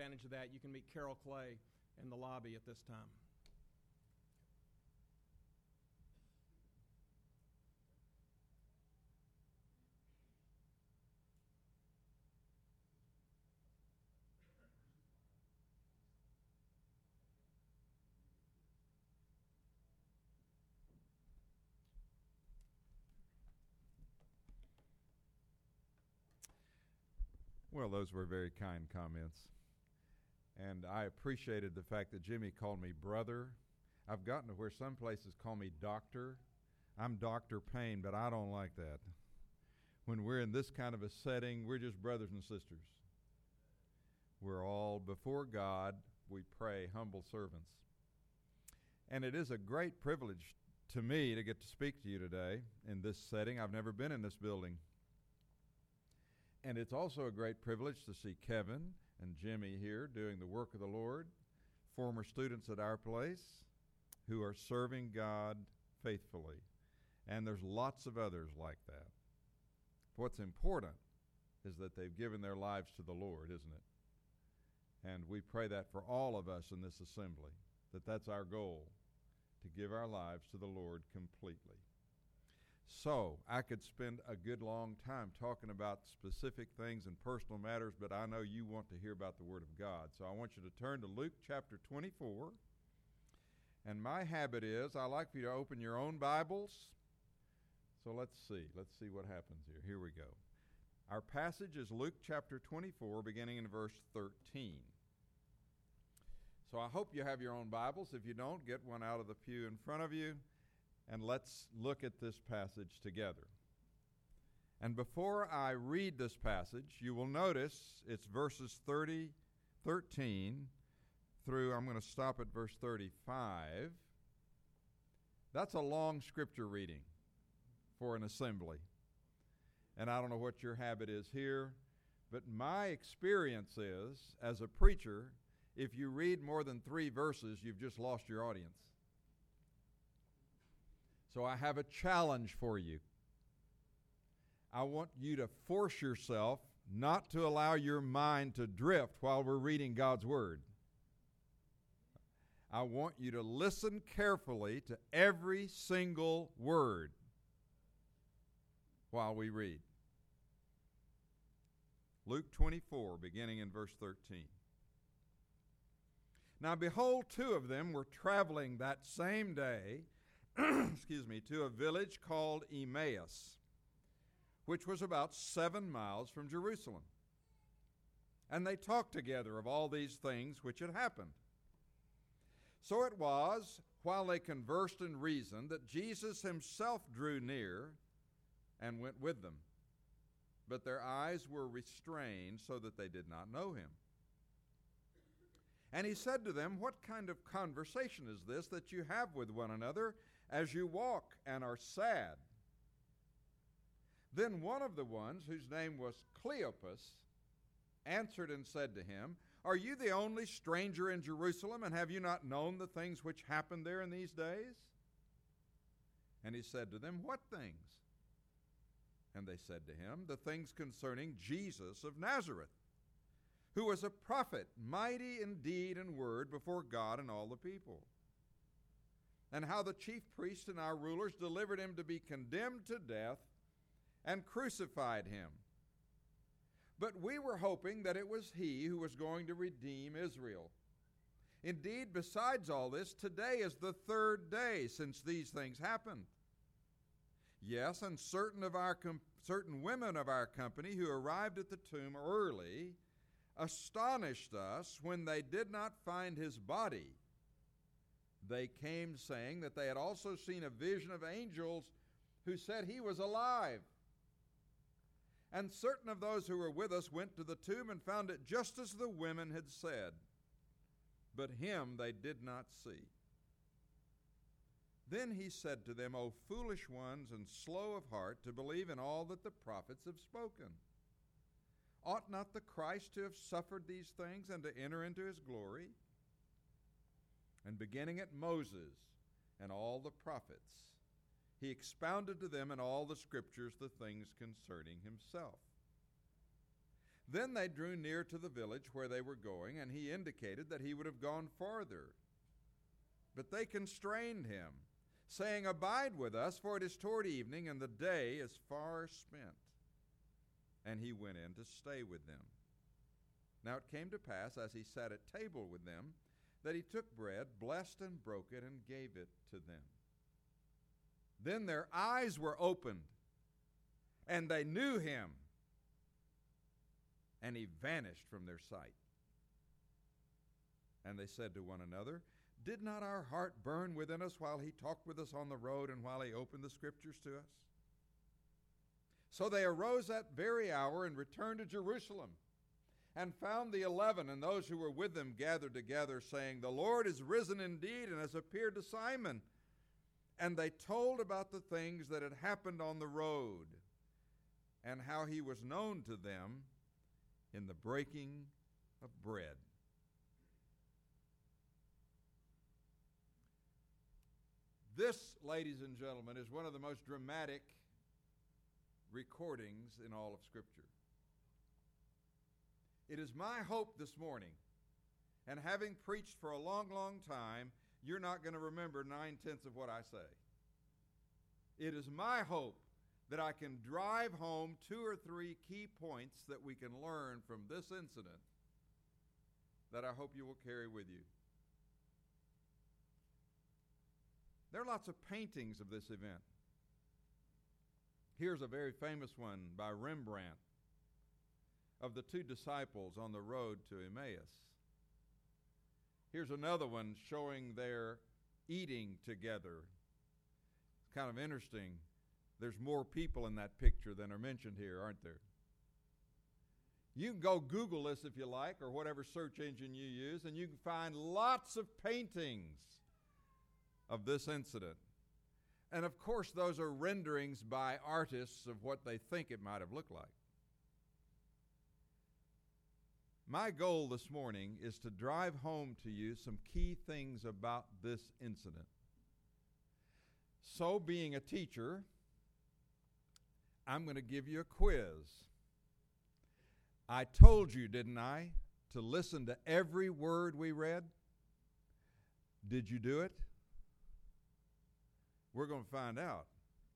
advantage of that, you can meet Carol Clay in the lobby at this time. Well, those were very kind comments. And I appreciated the fact that Jimmy called me brother. I've gotten to where some places call me doctor. I'm Dr. Payne, but I don't like that. When we're in this kind of a setting, we're just brothers and sisters. We're all before God, we pray, humble servants. And it is a great privilege to me to get to speak to you today in this setting. I've never been in this building. And it's also a great privilege to see Kevin and Jimmy here doing the work of the Lord, former students at our place who are serving God faithfully. And there's lots of others like that. What's important is that they've given their lives to the Lord, isn't it? And we pray that for all of us in this assembly, that that's our goal, to give our lives to the Lord completely. So, I could spend a good long time talking about specific things and personal matters, but I know you want to hear about the Word of God. So I want you to turn to Luke chapter 24. And my habit is I like for you to open your own Bibles. So let's see. Let's see what happens here. Here we go. Our passage is Luke chapter 24, beginning in verse 13. So I hope you have your own Bibles. If you don't, get one out of the pew in front of you. And let's look at this passage together. And before I read this passage, you will notice it's verses 13 through, I'm going to stop at verse 35. That's a long scripture reading for an assembly. And I don't know what your habit is here, but my experience is, as a preacher, if you read more than 3 verses, you've just lost your audience. So I have a challenge for you. I want you to force yourself not to allow your mind to drift while we're reading God's Word. I want you to listen carefully to every single word while we read. Luke 24, beginning in verse 13. Now behold, 2 of them were traveling that same day to a village called Emmaus, which was about 7 miles from Jerusalem. And they talked together of all these things which had happened. So it was, while they conversed and reasoned, that Jesus himself drew near and went with them. But their eyes were restrained so that they did not know him. And he said to them, "What kind of conversation is this that you have with one another as you walk and are sad?" Then one of the ones, whose name was Cleopas, answered and said to him, "Are you the only stranger in Jerusalem, and have you not known the things which happened there in these days?" And he said to them, "What things?" And they said to him, "The things concerning Jesus of Nazareth, who was a prophet, mighty in deed and word before God and all the people. And how the chief priests and our rulers delivered him to be condemned to death and crucified him. But we were hoping that it was he who was going to redeem Israel. Indeed, besides all this, today is the 3rd day since these things happened. Yes, and certain women of our company who arrived at the tomb early astonished us when they did not find his body. They came saying that they had also seen a vision of angels who said he was alive. And certain of those who were with us went to the tomb and found it just as the women had said, but him they did not see." Then he said to them, "O foolish ones and slow of heart to believe in all that the prophets have spoken. Ought not the Christ to have suffered these things and to enter into his glory?" And beginning at Moses and all the prophets, he expounded to them in all the scriptures the things concerning himself. Then they drew near to the village where they were going, and he indicated that he would have gone farther. But they constrained him, saying, "Abide with us, for it is toward evening, and the day is far spent." And he went in to stay with them. Now it came to pass, as he sat at table with them, that he took bread, blessed and broke it, and gave it to them. Then their eyes were opened, and they knew him, and he vanished from their sight. And they said to one another, "Did not our heart burn within us while he talked with us on the road and while he opened the Scriptures to us?" So they arose that very hour and returned to Jerusalem, and found the 11 and those who were with them gathered together, saying, "The Lord is risen indeed and has appeared to Simon." And they told about the things that had happened on the road, and how he was known to them in the breaking of bread. This, ladies and gentlemen, is one of the most dramatic recordings in all of Scripture. It is my hope this morning, and having preached for a long, long time, you're not going to remember 9/10 of what I say. It is my hope that I can drive home 2 or 3 key points that we can learn from this incident that I hope you will carry with you. There are lots of paintings of this event. Here's a very famous one by Rembrandt of the 2 disciples on the road to Emmaus. Here's another one showing their eating together. It's kind of interesting. There's more people in that picture than are mentioned here, aren't there? You can go Google this if you like, or whatever search engine you use, and you can find lots of paintings of this incident. And of course, those are renderings by artists of what they think it might have looked like. My goal this morning is to drive home to you some key things about this incident. So, being a teacher, I'm going to give you a quiz. I told you, didn't I, to listen to every word we read? Did you do it? We're going to find out.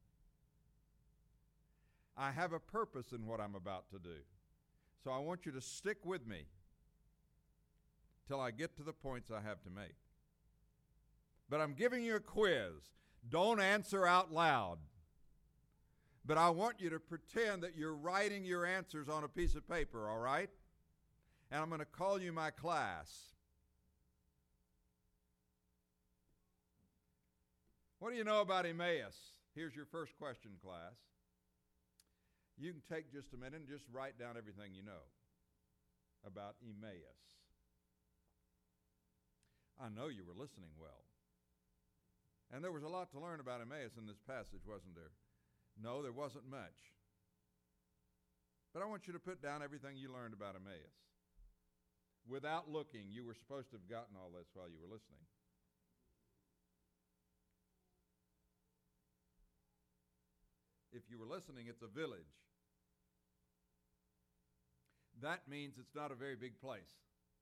I have a purpose in what I'm about to do. So I want you to stick with me till I get to the points I have to make. But I'm giving you a quiz. Don't answer out loud. But I want you to pretend that you're writing your answers on a piece of paper, all right? And I'm going to call you my class. What do you know about Emmaus? Here's your first question, class. You can take just a minute and just write down everything you know about Emmaus. I know you were listening well. And there was a lot to learn about Emmaus in this passage, wasn't there? No, there wasn't much. But I want you to put down everything you learned about Emmaus. Without looking, you were supposed to have gotten all this while you were listening. If you were listening, it's a village. That means it's not a very big place.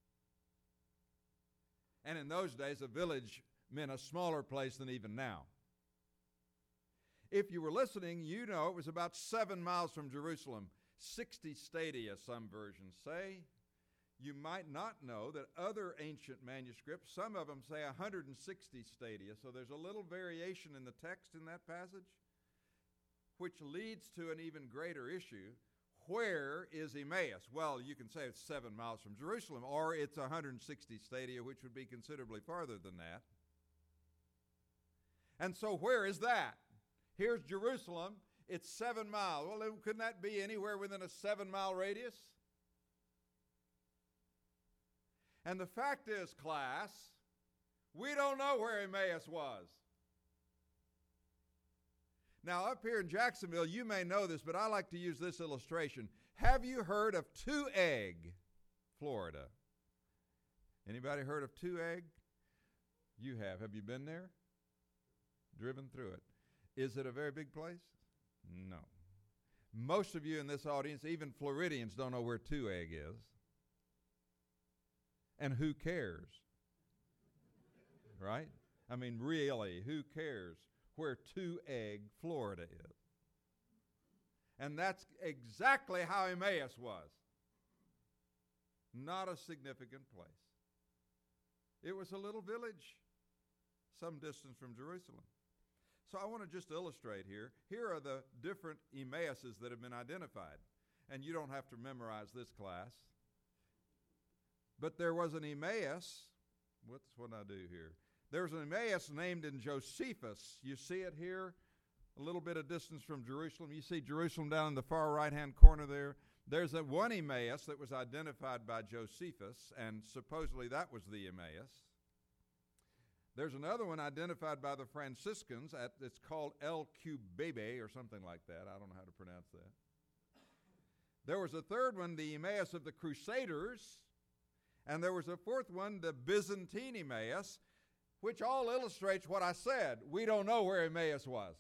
And in those days, a village meant a smaller place than even now. If you were listening, you know it was about 7 miles from Jerusalem. 60 stadia, some versions say. You might not know that other ancient manuscripts, some of them say 160 stadia, so there's a little variation in the text in that passage, which leads to an even greater issue. Where is Emmaus? Well, you can say it's 7 miles from Jerusalem, or it's 160 stadia, which would be considerably farther than that. And so where is that? Here's Jerusalem. It's 7 miles. Well, couldn't that be anywhere within a 7-mile radius? And the fact is, class, we don't know where Emmaus was. Now, up here in Jacksonville, you may know this, but I like to use this illustration. Have you heard of Two Egg, Florida? Anybody heard of Two Egg? You have. Have you been there? Driven through it. Is it a very big place? No. Most of you in this audience, even Floridians, don't know where Two Egg is. And who cares? Right? I mean, really, who cares where Two Egg, Florida is? And that's exactly how Emmaus was. Not a significant place. It was a little village some distance from Jerusalem. So I want to just illustrate here. Here are the different Emmauses that have been identified. And you don't have to memorize this class. But there was an Emmaus. What's what I do here? There's an Emmaus named in Josephus. You see it here, a little bit of distance from Jerusalem. You see Jerusalem down in the far right-hand corner there. There's a one Emmaus that was identified by Josephus, and supposedly that was the Emmaus. There's another one identified by the Franciscans. It's called El Cubebe or something like that. I don't know how to pronounce that. There was a third one, the Emmaus of the Crusaders. And there was a fourth one, the Byzantine Emmaus, which all illustrates what I said. We don't know where Emmaus was.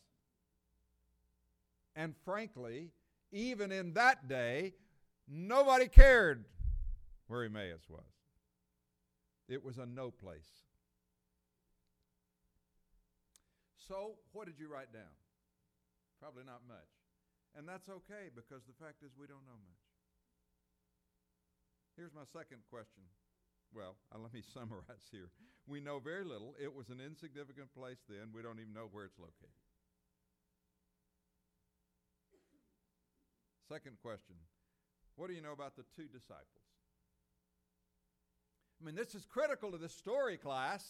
And frankly, even in that day, nobody cared where Emmaus was. It was a no place. So, what did you write down? Probably not much. And that's okay, because the fact is we don't know much. Here's my second question. Well, let me summarize here. We know very little. It was an insignificant place then. We don't even know where it's located. Second question. What do you know about the two disciples? I mean, this is critical to the story, class.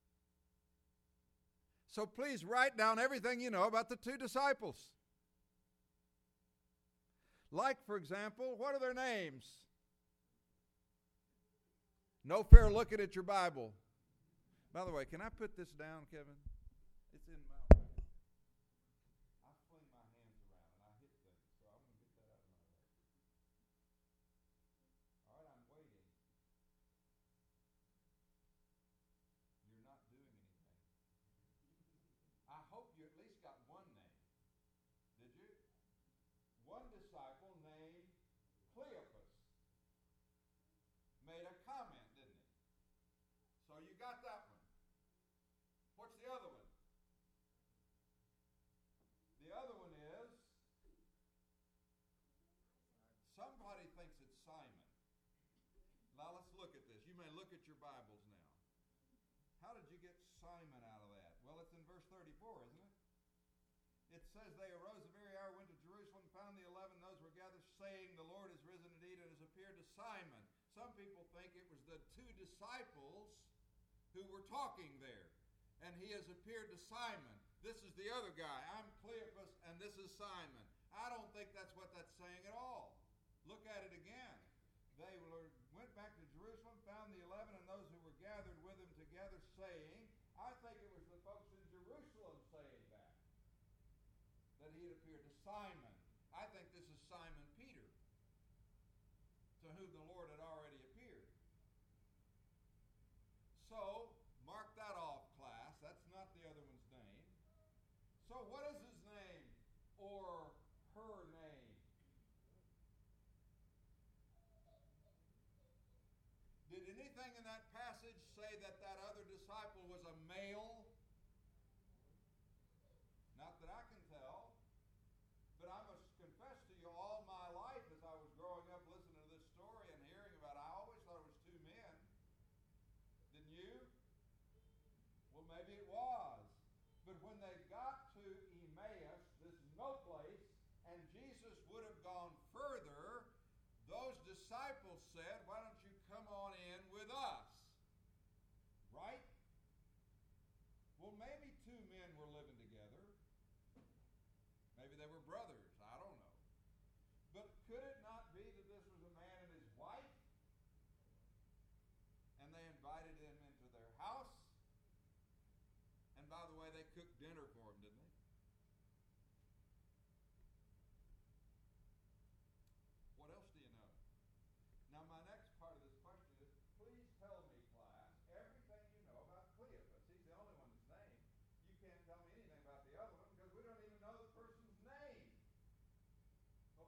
So please write down everything you know about the two disciples. Like, for example, what are their names? No fair looking at your Bible. By the way, can I put this down, Kevin? It's in my way. I fling my hands around and I hit things, so I'm going to get that out of my way. All right, I'm waiting. You're not doing anything. I hope you at least got one name. Did you? One disciple named Cleopas made a comment, didn't he? So you got that one. What's the other one? The other one is, somebody thinks it's Simon. Now let's look at this. You may look at your Bibles now. How did you get Simon out of that? Well, it's in verse 34, isn't it? It says, they arose the very hour, went to Jerusalem, found the 11, those were gathered, saying, the Lord is risen indeed and has appeared to Simon. Some people think it was the two disciples who were talking there. And he has appeared to Simon. This is the other guy. I'm Cleopas, and this is Simon. I don't think that's what that's saying at all. Look at it again. They went back to Jerusalem, found the 11 and those who were gathered with him together, saying, I think it was the folks in Jerusalem saying that he had appeared to Simon. I think this is Simon Peter, to whom the Lord had already appeared. So, mark that off, class. That's not the other one's name. So, what is his name or her name? Did anything in that passage say that that other disciple was a male? Not that I can tell. But I must confess to you, all my life as I was growing up listening to this story and hearing about it, I always thought it was two men. Didn't you? Well, maybe it was. But when they got to Emmaus, this no place, and Jesus would have gone further, those disciples said, why don't you come on in with us? Right? Well, maybe two men were living together. Maybe they were brothers. I don't know. But could it not be that this was a man and his wife? And they invited him into their house? And by the way, they cooked dinner for him, didn't they? What else do you know? Now, my next part of this question is, please tell me, class, everything you know about Cleopas. He's the only one that's named. You can't tell me anything about the other one because we don't even know the person's name.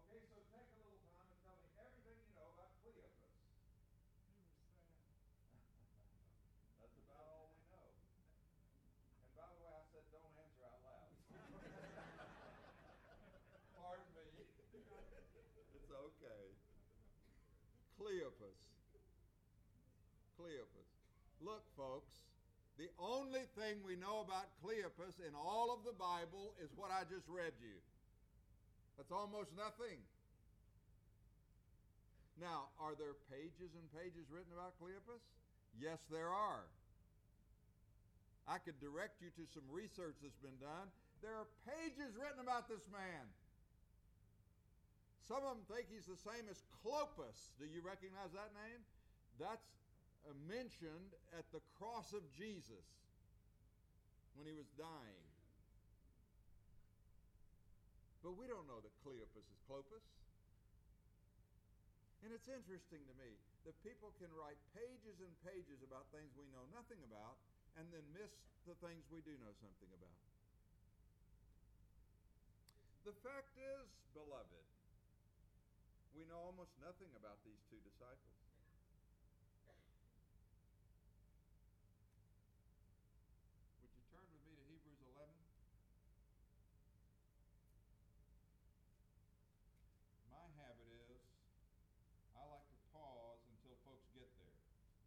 Cleopas. Look, folks, the only thing we know about Cleopas in all of the Bible is what I just read you. That's almost nothing. Now, are there pages and pages written about Cleopas? Yes, there are. I could direct you to some research that's been done. There are pages written about this man. Some of them think he's the same as Clopas. Do you recognize that name? That's mentioned at the cross of Jesus when he was dying. But we don't know that Cleopas is Clopas. And it's interesting to me that people can write pages and pages about things we know nothing about and then miss the things we do know something about. The fact is, beloved, we know almost nothing about these two disciples. Would you turn with me to Hebrews 11? My habit is I like to pause until folks get there,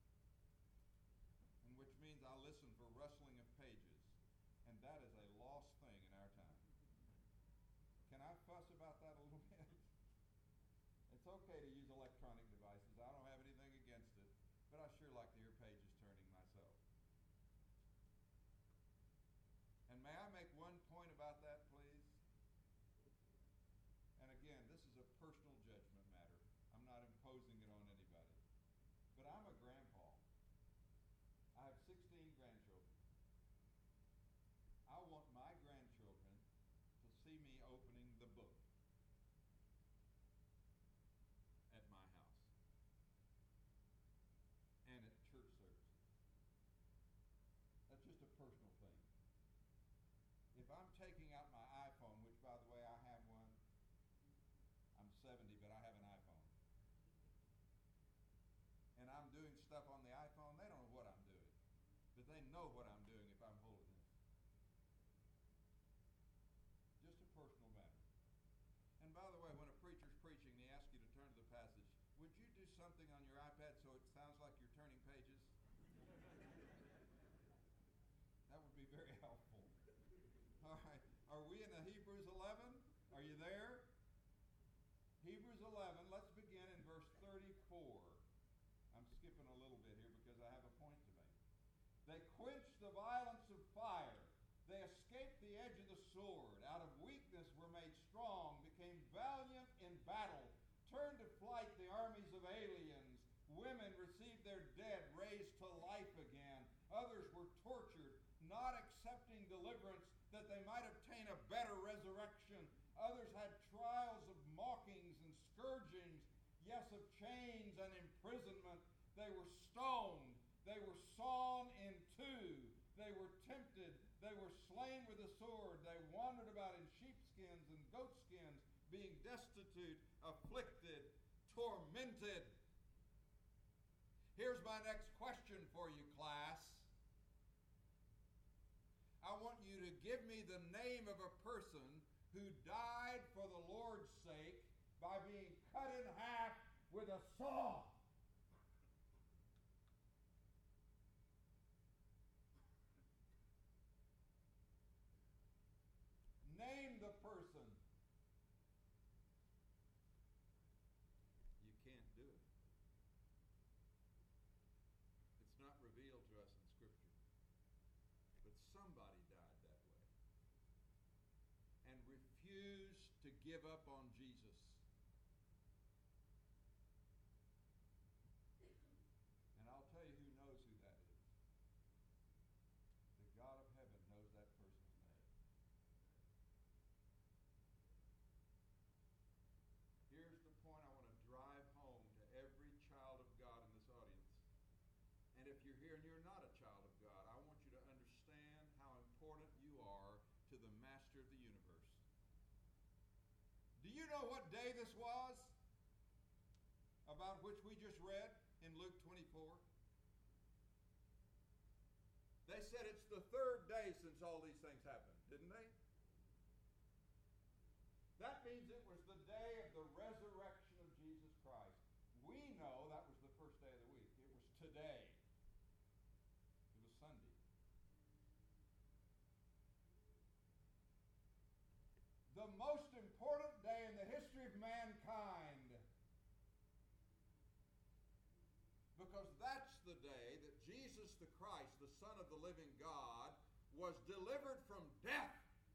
and which means I listen for rustling of pages, and that is a lost thing in our time. Can I fuss about that a little bit? It's okay to use electronic devices. I don't have anything against it, but I sure like to hear pages turning myself. And may I make one point about that, please? And again, this is a personal judgment matter. I'm not imposing it on anybody. But I'm a grandpa. I have 16 grandchildren. I want my grandchildren to see me opening the book at my house and at church services. That's just a personal thing. If I'm taking out my iPhone, which by the way I have one, I'm 70, but I have an iPhone. And I'm doing stuff on the iPhone, they don't know what I'm doing. But they know what I'm doing if I'm holding this. Just a personal matter. And by the way, when a preacher's preaching and he asks you to turn to the passage, would you do something on your iPad so it sounds like you're turning pages? That would be very helpful. All right. Are we in the Hebrews 11? Are you there? Hebrews 11, let's begin in verse 34. I'm skipping a little bit here because I have a point to make. They quenched the violence of fire. They escaped the edge of the sword. Out of weakness were made strong, became valiant in battle, turned to flight the armies of aliens. Women received their dead raised to life again. Others were tortured, not accepting deliverance that they might obtain a better resurrection. Others had trials of mockings and scourgings, yes, of chains and imprisonment. They were stoned. They were sawn in two. They were tempted. They were slain with a sword. They wandered about in sheepskins and goatskins, being destitute, afflicted, tormented. Here's my next question for you, class. I want you to give me the name of a person who died for the Lord's sake by being cut in half with a saw. Name the person. You can't do it. It's not revealed to us in Scripture. But somebody died that way and refused to give up on Jesus. And I'll tell you who knows who that is. The God of heaven knows that person's name. Here's the point I want to drive home to every child of God in this audience. And if you're here and you're not a child of God, I want you to understand how important you are to the Master of the universe. Do you know what day this was? About which we just read in Luke 24? They said it's the third day since all these things happened, didn't they? That means it was the day of the resurrection of Jesus Christ. We know that was the first day of the week. It was today. Son of the living God, was delivered from death.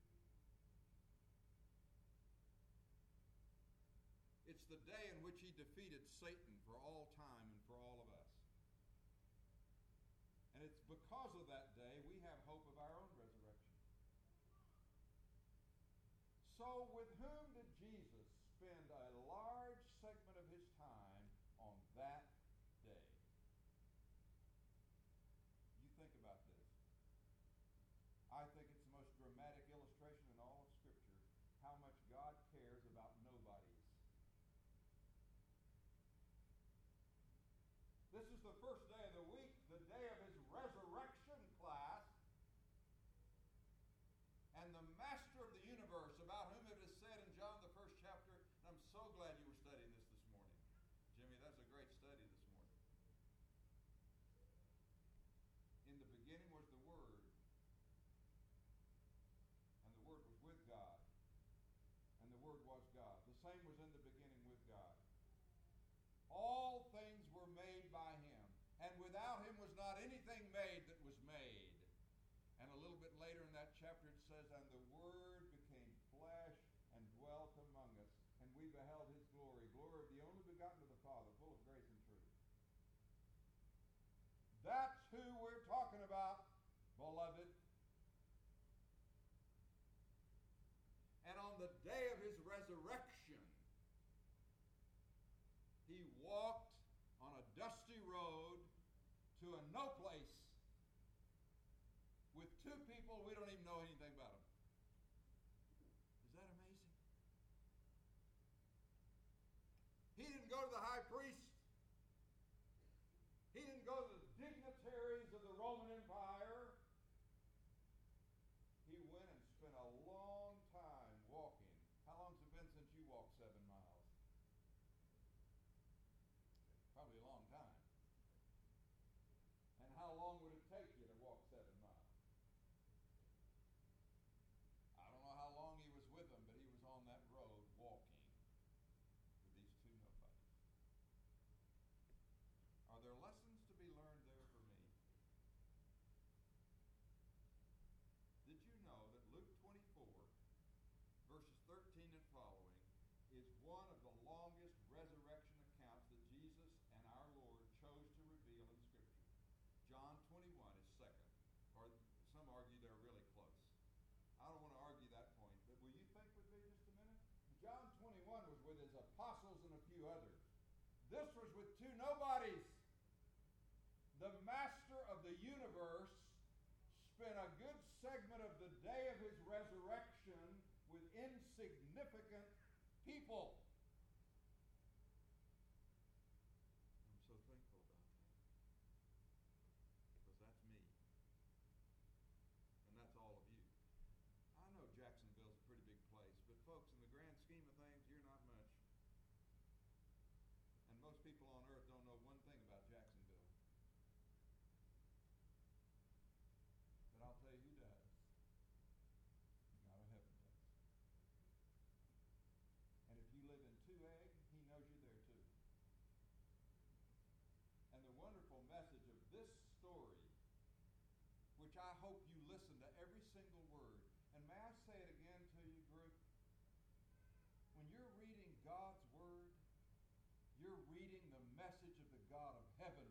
It's the day in which he defeated Satan for all time and for all of us. And it's because of that day we have hope of our own resurrection. So with whom did Jesus spend a large segment of his time on that day? You think about this. I think it's the most dramatic illustration in all of Scripture how much God cares about nobodies. This is the first day of the week, the day of his resurrection, class. And the master of the universe, about whom it is said in John the first chapter, and I'm so glad you were studying this morning. Jimmy, that's a great study this morning. In the beginning was the Word, and the Word was with God, and the Word was God. The same was in the beginning with God. All things were made by him, and without him was not anything made that was made. And a little bit later in that chapter it says, and the Word became flesh and dwelt among us, and we beheld his glory, glory of the only begotten of the Father, full of grace and truth. That's who we're talking about, beloved. And on the day of his resurrection, he walked on a dusty road to a no place with two people we don't even know anything about them. Is that amazing? He didn't go to the high priest. He didn't go to the dignitaries of the Roman Empire. He went and spent a long time walking. How long's it been since you walked 7 miles? Probably a long time. And how long would it take you to walk 7 miles? I don't know how long he was with them, but he was on that road walking with these two nobodies. Are there lessons to be learned there for me? Did you know that Luke 24, verses 13 and following, is one of the longest resurrection accounts that Jesus and our Lord chose to reveal in Scripture? John 21 is second, or some argue they're really close. I don't want to argue that point, but will you think with me just a minute? John 21 was with his apostles and a few others. This was with two nobodies. The master of the universe spent a good segment of the day of his resurrection with insignificant people. I'm so thankful about that. Because that's me. And that's all of you. I know Jacksonville's a pretty big place, but folks, in the grand scheme of things, you're not much. And most people on earth don't know one thing about Jacksonville. But I'll tell you who does. God of heaven does. And if you live in 2A, he knows you there too. And the wonderful message of this story, which I hope you listen to every single word. And may I say it again to you, group? When you're reading God's Word, you're reading the message of the God of heaven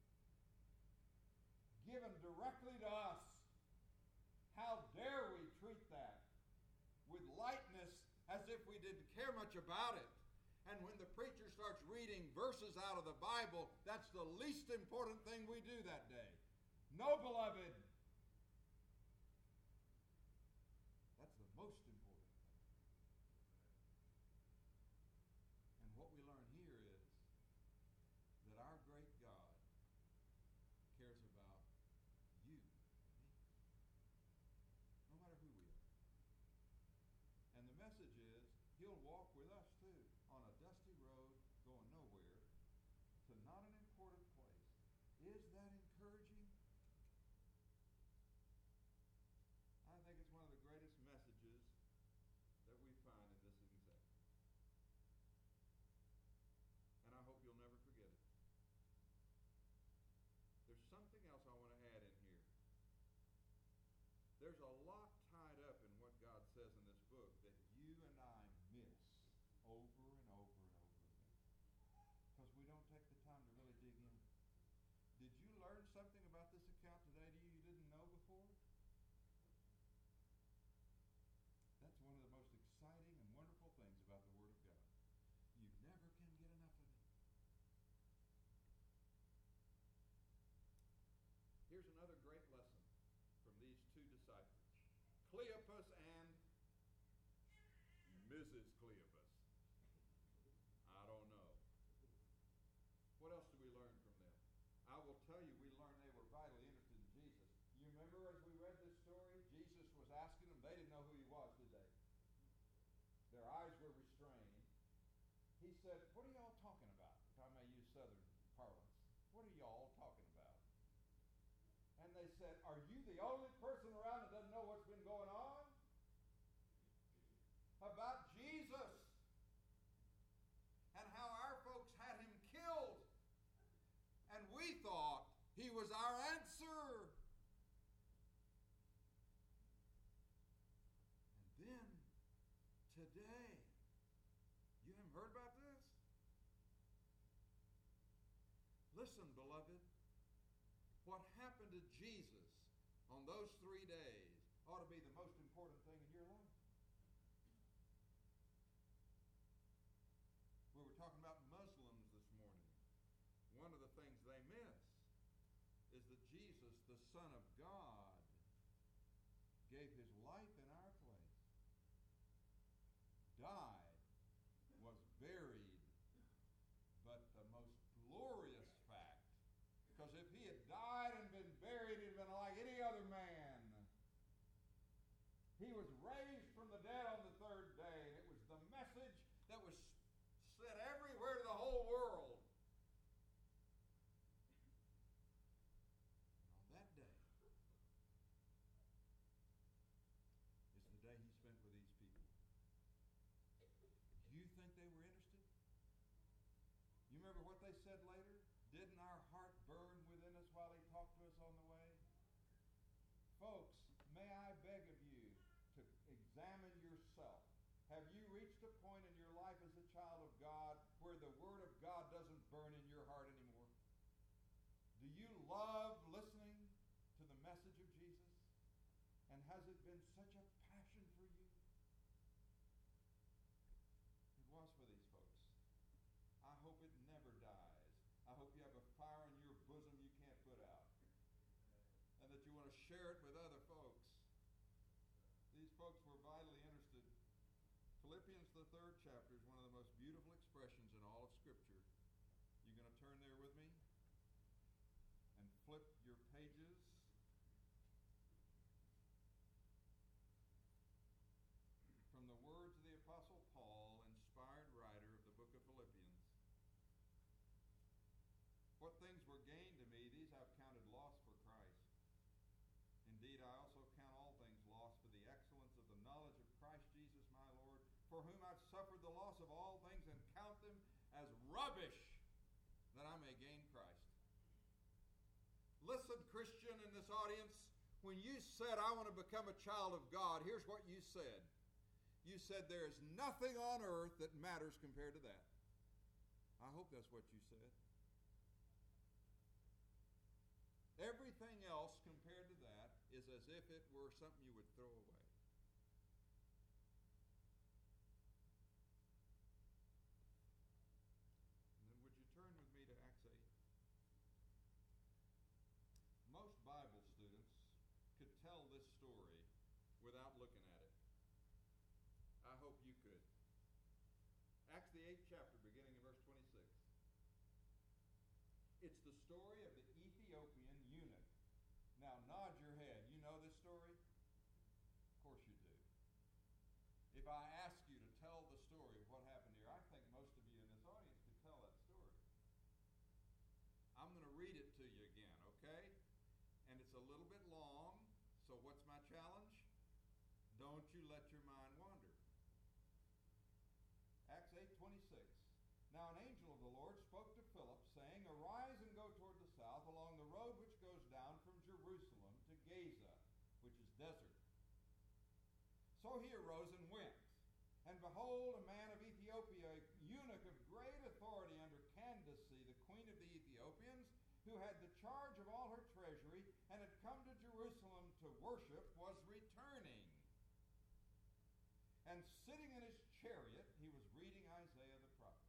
given directly to us. How dare we treat that with lightness as if we didn't care much about it? And when the preacher starts reading verses out of the Bible, that's the least important thing we do that day. No, beloved. That's the most important thing. And what we learn here is that our great God cares about you and me, no matter who we are. And the message is, he'll walk with us too on a dusty road going nowhere to not an important place. Is that encouraging? There's a lot tied up in what God says in this book that you and I miss over and over and over again because we don't take the time to really dig in. Did you learn something about this account today that you didn't know before? That's one of the most exciting and wonderful things about the Word of God. You never can get enough of it. Here's another great lesson from these two disciples, Cleopas and Mrs. Cleopas. I don't know. What else do we learn from them? I will tell you, we learned they were vitally interested in Jesus. You remember as we read this story, Jesus was asking them, they didn't know who he was, did they? Their eyes were restrained. He said, what are y'all talking about? If I may use Southern parlance. What are y'all talking about? And they said, are you the only person around that doesn't know what's been going on? About Jesus and how our folks had him killed. And we thought he was our answer. And then, today, you haven't heard about this? Listen, beloved, what happened to Jesus on those 3 days ought to be the most important thing in your life. We were talking about Muslims this morning. One of the things they miss is that Jesus, the Son of God, gave his life in our place, died, was buried, but the most glorious fact, because if he had died and been buried, he'd been like any other man. He was raised from the dead on the third day, and it was the message that was said everywhere to the whole world. And on that day is the day he spent with these people. You think they were interested? You remember what they said later? Didn't our heart burn within us while he talked to us on the way? Folks, may I beg of you to examine yourself. Have you reached a point in your life as a child of God where the Word of God doesn't burn in your heart anymore? Do you love listening to the message of Jesus? And has it been such a passion for you? It was for these folks. I hope it never dies. I hope you have a fire in your bosom you can't put out. And that you want to share it with other folks. These folks were vitally interested. Philippians, the 3rd chapter, is one of the most beautiful expressions in all of Scripture. You're going to turn there with me and flip your pages. From the words of the Apostle Paul, inspired writer of the book of Philippians. What things were gained to me, these I've counted loss for Christ. Indeed, I also count all things lost for the excellence of the knowledge of Christ Jesus my Lord, for whom I've suffered the loss of all things and count them as rubbish, that I may gain Christ. Listen, Christian in this audience, when you said, I want to become a child of God, here's what you said. You said there is nothing on earth that matters compared to that. I hope that's what you said. Everything else compared to that is as if it were something you would throw away. And then would you turn with me to Acts 8? Most Bible students could tell this story without looking at it. I hope you could. Acts the 8th chapter, beginning in verse 26. It's the story of the Ethiopian eunuch. Now nod your head. You know this story? Of course you do. If I ask you to tell the story of what happened here, I think most of you in this audience could tell that story. I'm going to read it to you again, okay? And it's a little bit long, so what's my challenge? Don't you let your mind wander. Acts 8:26. Now an angel of the Lord spoke to Philip, saying, Arise and go toward the south along the road which goes down from Jerusalem to Gaza, which is desert. So he arose and went. And behold, a man of Ethiopia, a eunuch of great authority under Candace, the queen of the Ethiopians, who had the charge of all her treasury and had come to Jerusalem to worship, was returning. And sitting in his chariot, he was reading Isaiah the prophet.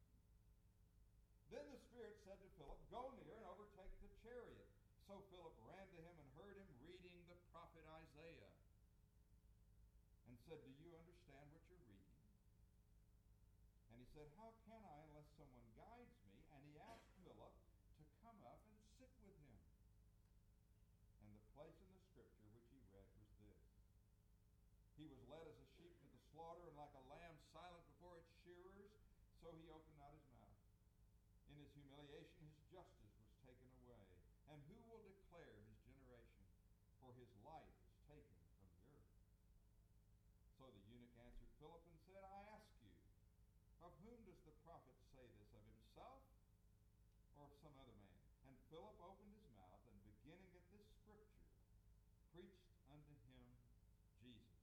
Then the Spirit said to Philip, "Go near and overtake the chariot." So Philip ran to him and heard him reading the prophet Isaiah, and said, "Do you understand what you're reading?" And he said, "How can I unless someone guides me?" And he asked Philip to come up and sit with him. And the place in the scripture which he read was this: "He was led as a sheep to the slaughter, and like a lamb silent before its shearers, so he opened not his mouth. In his humiliation his justice was taken away. And who will declare his generation? For his life is taken from the earth." So the eunuch answered Philip and said, "I ask you, of whom does the prophet say this, of himself or of some other man?" And Philip opened his mouth, and beginning at this scripture, preached unto him Jesus.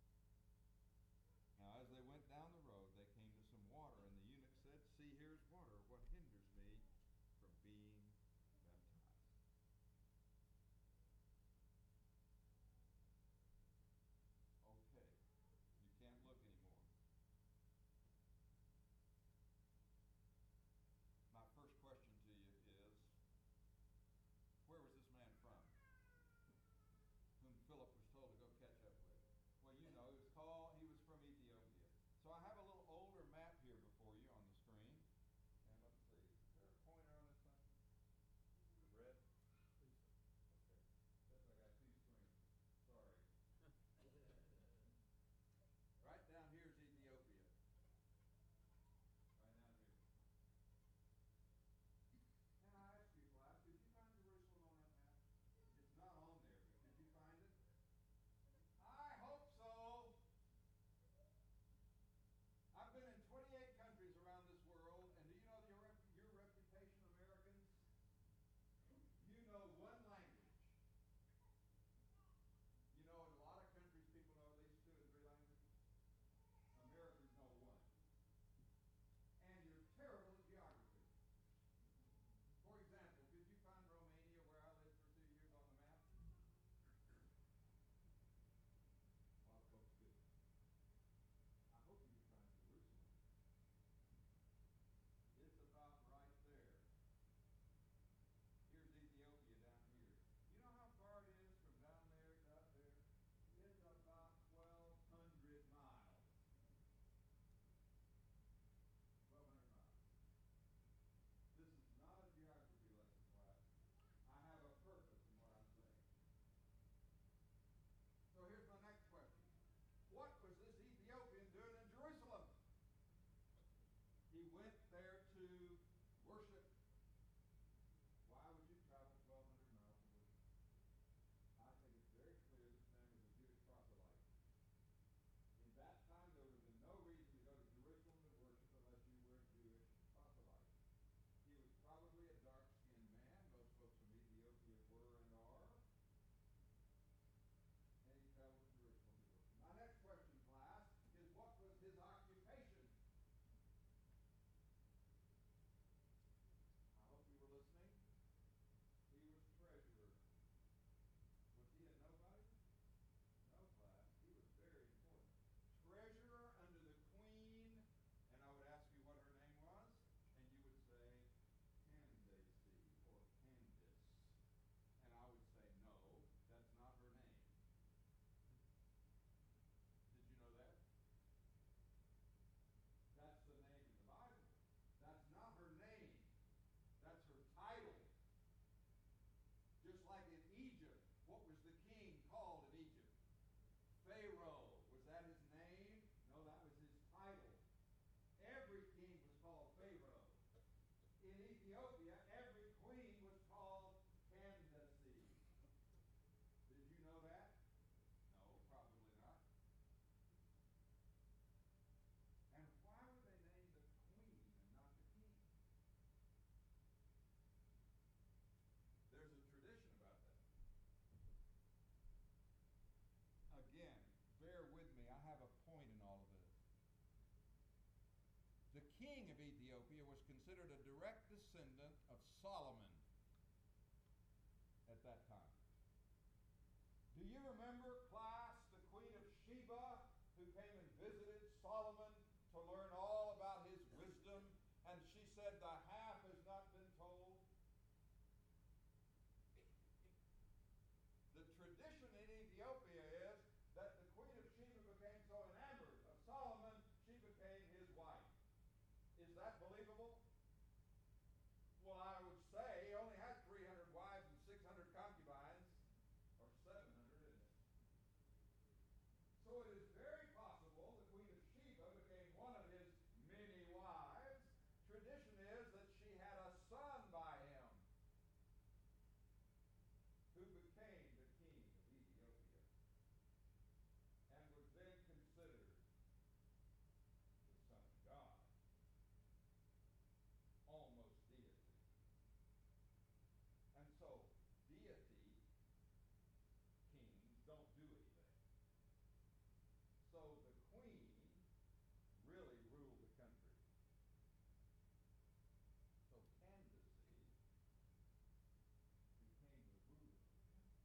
Now as they went down the road, they came to some water, and the eunuch said, "See, here is water. What hinders me from being baptized?" Okay, you can't look anymore. My first question to you is, Do you remember, class, the Queen of Sheba who came and visited Solomon to learn all about his wisdom? And she said, the half has not been told. The tradition in Ethiopia is that the Queen of Sheba became so enamored of Solomon, she became his wife. Is that believable? Well, I would say he only had 300 wives and 600 concubines, or 700, isn't it? So it is very possible the Queen of Sheba became one of his many wives. Tradition is that she had a son by him who became the king of Ethiopia and was then considered the Son of God, almost deity. And so, deity kings don't do anything. So the queen really ruled the country. So Candace became the ruler of the country.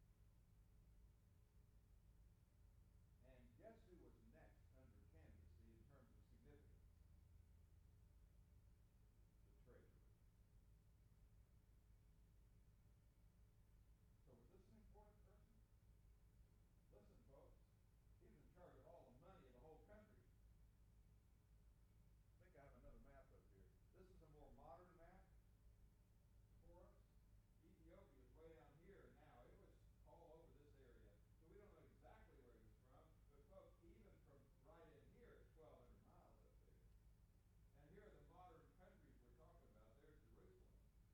And guess who was next under Candace in terms of significance? The treasurer. So was this an important person? Listen, folks, he was in charge of all the money of the whole country. I think I have another map up here. This is a more modern map for us. Ethiopia is way down here now. It was all over this area. So we don't know exactly where he was from. But folks, even from right in here, it's 1,200 miles up there. And here are the modern countries we're talking about. There's Jerusalem.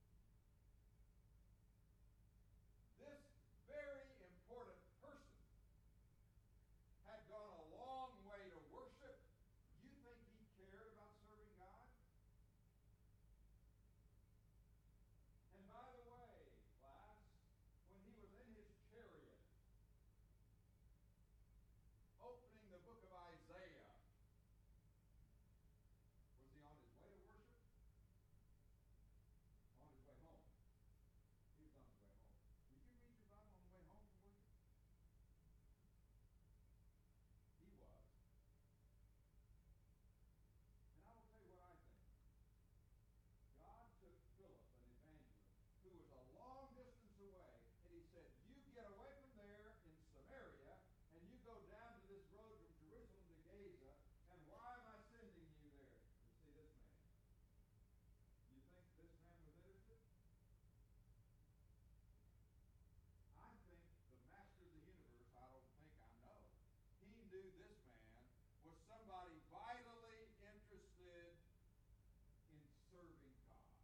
This very important person had gone a long way to worship. You think he cared about serving God? And by the way, class, when he was in his chariot, opening the book of Isaiah, was he on his way to worship? On his way home. He was on his way home. Did you read your Bible on the way home from worship? He was. And I will tell you what I think. God took Philip, an evangelist, who was a long distance away, and he said, you get away from there in Samaria, and you go down to this road from Jerusalem to Gaza, and why am I sending you there? To see this man. You think this man was interested? I think the master of the universe, I don't think, I know. He knew this man was somebody vitally interested in serving God.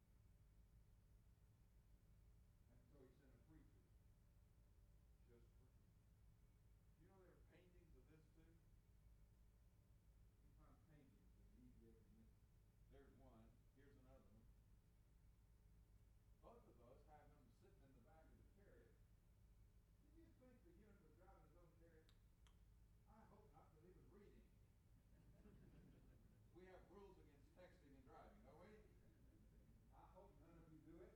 And so he sent a preacher just for him. You know there are paintings of this too? You find paintings of Ethiopian. There's one. Here's another one. Both of those have him sitting in the back of the chariot. Did you think the eunuch was driving his own chariot? I hope not, but he was reading. We have rules against texting and driving, don't we? I hope none of you do it.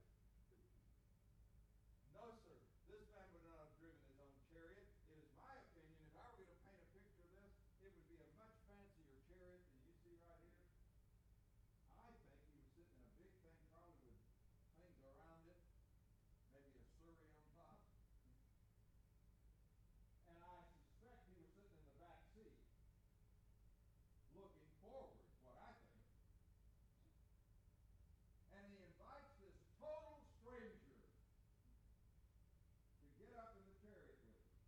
No, sir. This man would not have driven his own chariot. It is my opinion, if I were going to paint a picture of this, it would be a much fancier chariot than you see right here. I think he was sitting in a big thing, probably with things around it, maybe a surrey on top. And I suspect he was sitting in the back seat, looking forward, is what I think. And he invites this total stranger to get up in the chariot with him.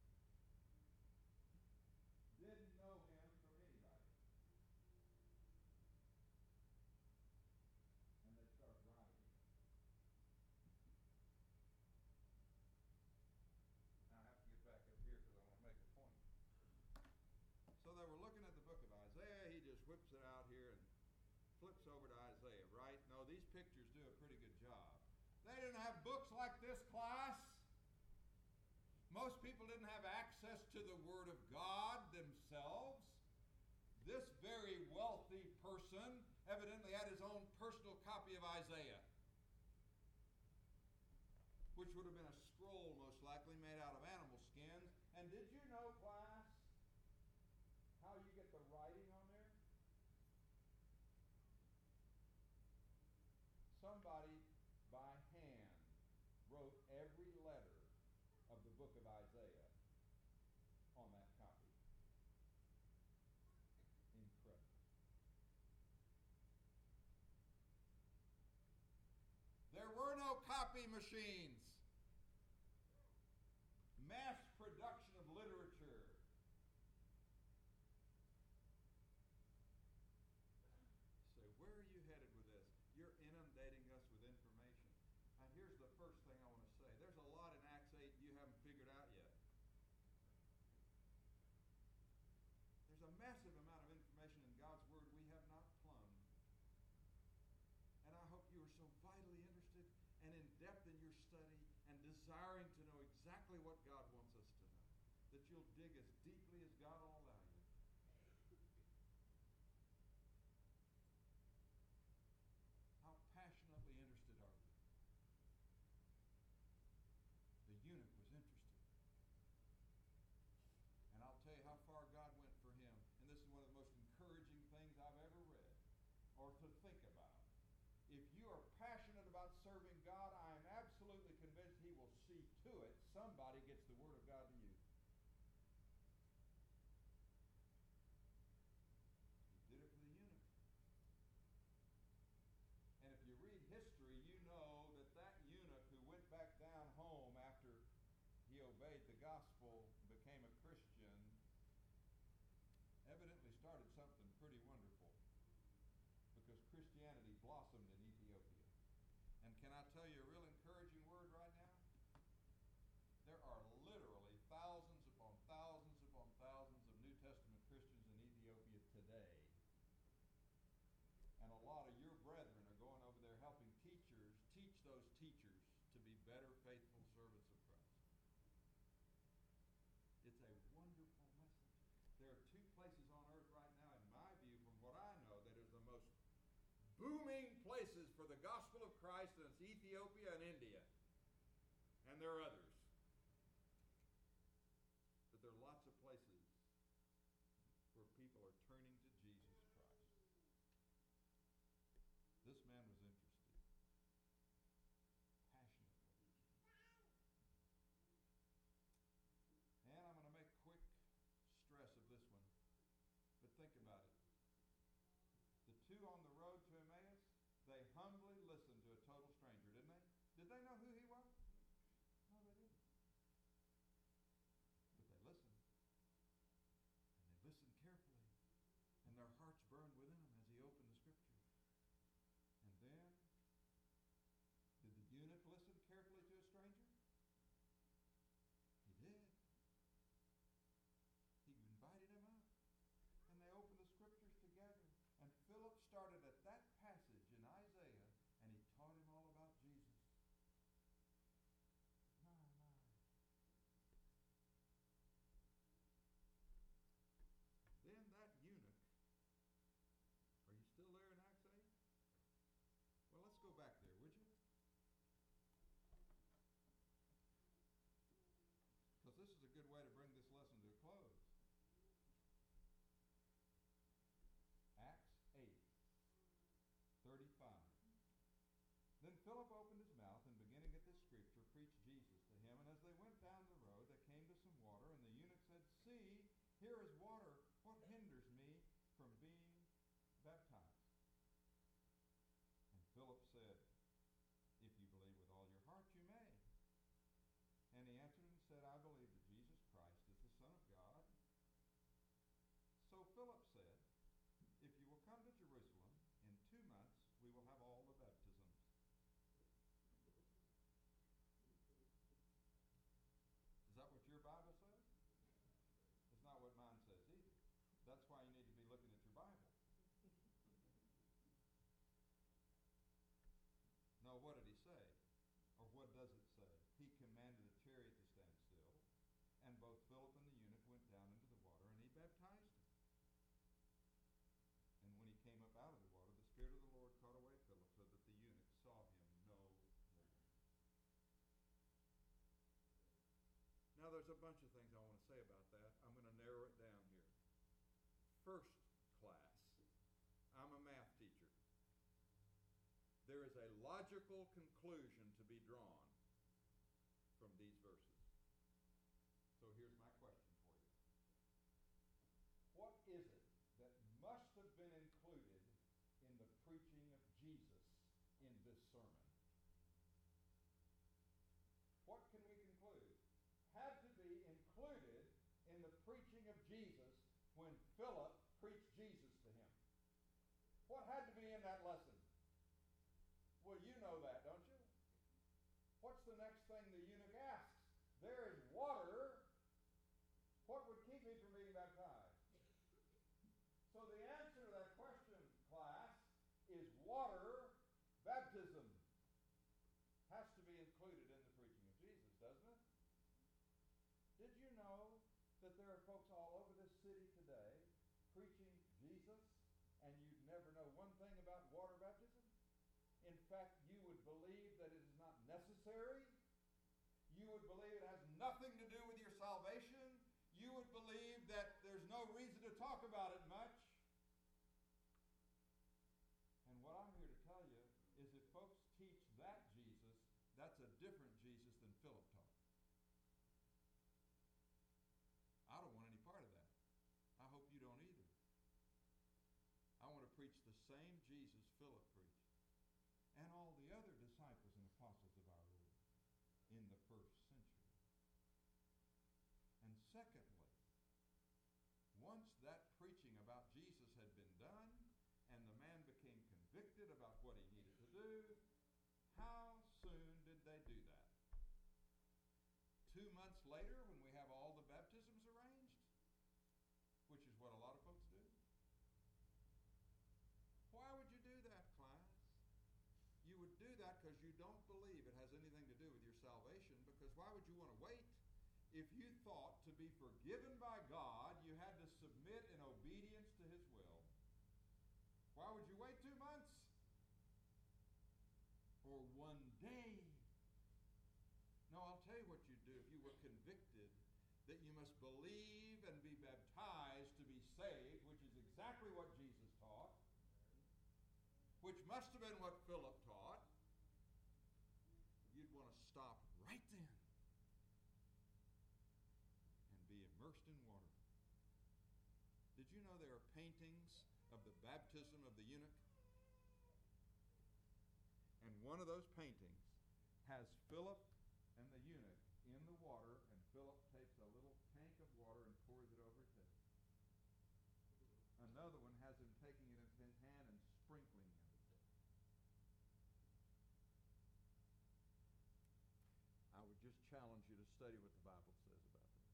Didn't know him from anybody. And they start driving. Now I have to get back up here because I want to make a point. So they were looking at the book of Isaiah. He just whips it out here and flips over to Isaiah, right? No, these pictures do a pretty good job. They didn't have books like this, class. Most people didn't have access to the Word of God themselves. This very wealthy person evidently had his own personal copy of Isaiah, which would have been a scroll most likely made out of animal skins, machines, mass production of literature. You say, where are you headed with this? You're inundating us with information. And here's the first thing I want to say. There's a lot in Acts 8 you haven't figured out yet. There's a massive amount of information in God's Word we have not plumbed. And I hope you are so vitally interested and in depth in your study and desiring to know exactly what God wants us to know, that you'll dig as deeply as God will allow you. How passionately interested are you? The eunuch was interested. And I'll tell you how far God went for him. And this is one of the most encouraging things I've ever read or to think about. If you are passionate about serving God, I am absolutely convinced He will see to it somebody gets the Word of God to you. He did it for the eunuch. And if you read history, you know that that eunuch who went back down home after he obeyed the gospel, became a Christian, evidently started something pretty wonderful, because Christianity blossomed in Ethiopia. And can I tell you a real encouraging word right now? There are literally thousands upon thousands upon thousands of New Testament Christians in Ethiopia today. And a lot of your brethren are going over there helping teachers teach those teachers to be better, faithful servants of Christ. It's a wonderful message. There are two places on earth right now, in my view, from what I know, that is the most booming places for the gospel of Christ, and it's Ethiopia and India. And there are others. But there are lots of places where people are turning to Jesus Christ. This man was interested, passionately. And I'm going to make quick stress of this one, but think about it. The two on the road to Emmaus, they humbly listened to a total stranger, didn't they? Did they know who he was? No, they didn't. But they listened. And they listened carefully. And their hearts burned within them as he opened the Scriptures. And then, did the eunuch listen carefully to a stranger? He did. He invited him up. And they opened the Scriptures together. And Philip started at that passage in Isaiah, and he taught him all about Jesus. My. Then that eunuch, are you still there in Acts 8? Well, let's go back there, would you? Because this is a good way to bring this lesson to a close. Acts 8:35. Then Philip opened his mouth and, beginning at this scripture, preached Jesus to him. And as they went down the road, they came to some water, and the eunuch said, "See, here is water. What hinders me from being baptized?" And Philip said, "If you believe with all your heart, you may." And he answered and said, "I believe that Jesus Christ is the Son of God." So Philip said, "If you will come to Jerusalem, in 2 months we will have all the baptisms." Is that what your Bible says? It's not what mine says either. That's why you need to be looking at your Bible. No, what did he say? Or what does it say? He commanded the chariot to stand still, and both Philip and the eunuch went down into the water, and he baptized him. And when he came up out of the water, the Spirit of the Lord caught away Philip, so that the eunuch saw him no more. Now, there's a bunch of things I want to say about that. I'm going to narrow it down here. First class, I'm a math teacher. There is a logical conclusion to be drawn from these verses. So here's my question for you. What is it that must have been included in the preaching of Jesus in this sermon? what can we conclude? Had to be included in the preaching of Jesus when Philip preached Jesus to him. What had to be in that lesson? Well, you know that, don't you? What's the next thing the eunuch asks? There is water. What would keep me from being baptized? So the answer to that question, class, is water baptism. Has to be included in the preaching of Jesus, doesn't it? Did you know that there are folks all over this city today preaching Jesus, and you'd never know one thing about water baptism? In fact, you would believe that it is not necessary. You would believe it has nothing to do with your salvation. You would believe that there's no reason to talk about it much. And what I'm here to tell you is if folks teach that Jesus, that's a different Jesus than Philip taught. I don't want any part of that. I hope you don't either. I want to preach the same Jesus Philip preached, and all the other disciples and apostles of our Lord in the first century. And secondly, once that preaching about Jesus had been done, and the man became convicted about what he needed to do, how soon did they do that? 2 months later, when we have all the baptisms arranged, which is what a lot of folks do. Why would you do that, class? You would do that because you don't believe it has anything to do with your salvation, because why would you want to wait? If you thought to be forgiven by God, you had to submit in obedience to his will, why would you wait 2 months? Or 1 day? No, I'll tell you what you'd do if you were convicted that you must believe and be baptized to be saved, which is exactly what Jesus taught, which must have been what Philip taught. You'd want to stop right then and be immersed in water. Did you know there are paintings of the baptism of the eunuch? And one of those paintings has Philip and the eunuch in the water, and Philip takes a little tank of water and pours it over his head. Another one has him taking it in his hand and sprinkling it. I would just challenge you to study what the Bible says about that.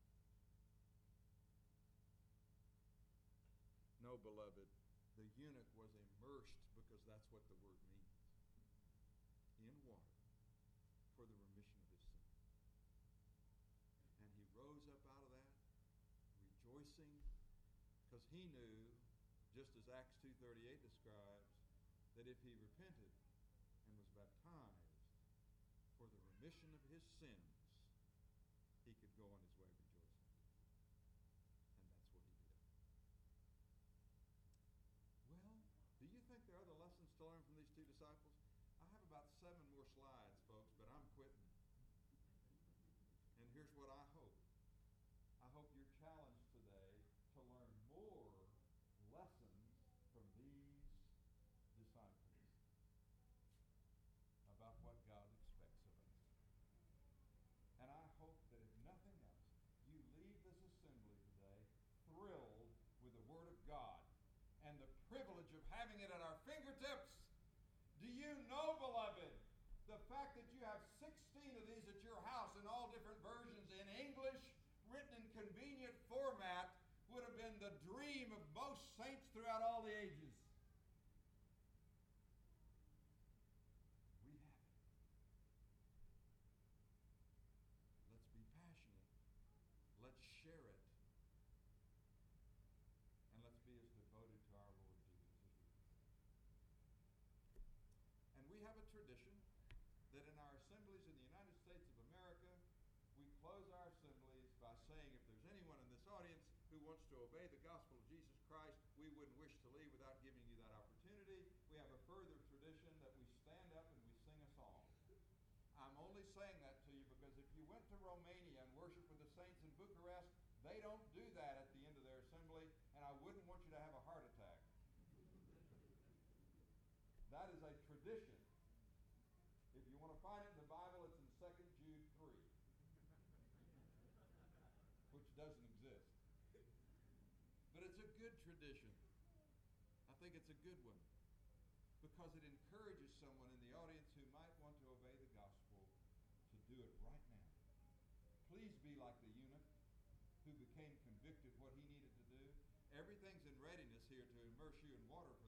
No, beloved, the eunuch was immersed because that's what the word means. In water for the remission of his sin. And he rose up out of that, rejoicing, because he knew, just as Acts 2:38 describes, that if he repented and was baptized for the remission of his sins, he could go on his way rejoicing. And that's what he did. Well, do you think there are other lessons to learn from these two disciples? I have about 7 more slides, folks, but I'm quitting. And here's what I hope. I hope you're challenged today to learn more lessons from these disciples about what God expects of us. And I hope that if nothing else, you leave this assembly today thrilled with the Word of God and the privilege of having it at our fingertips. Do you know, beloved, the fact that you have 16 of these at your house in all different versions in English, written in convenient format, would have been the dream of most saints throughout all the ages. We have it. Let's be passionate. Let's share it. And let's be as devoted to our Lord Jesus as we can. And we have a tradition that in our assemblies in the United States of America, we close our assemblies by saying, if there's anyone in this audience who wants to obey the gospel of Jesus Christ, we wouldn't wish to leave without giving you that opportunity. We have a further tradition that we stand up and we sing a song. I'm only saying that to you because if you went to Romania and worshiped with the saints in Bucharest, they don't do that at the end of their assembly, and I wouldn't want you to have a heart attack. That is a tradition. If you want to find it in the Bible, it's in 2 Jude 3. doesn't exist. But it's a good tradition. I think it's a good one because it encourages someone in the audience who might want to obey the gospel to do it right now. Please be like the eunuch who became convicted what he needed to do. Everything's in readiness here to immerse you in water